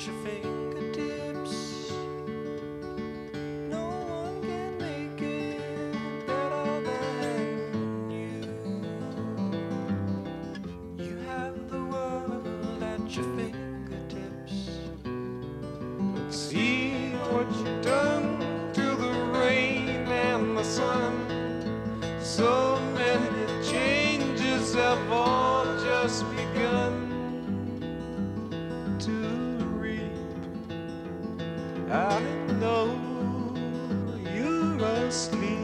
your fingertips. No one can make it better than you. You have the world at your fingertips. See what you've done to the rain and the sun. So many changes have all just begun to reap. I know you're asleep.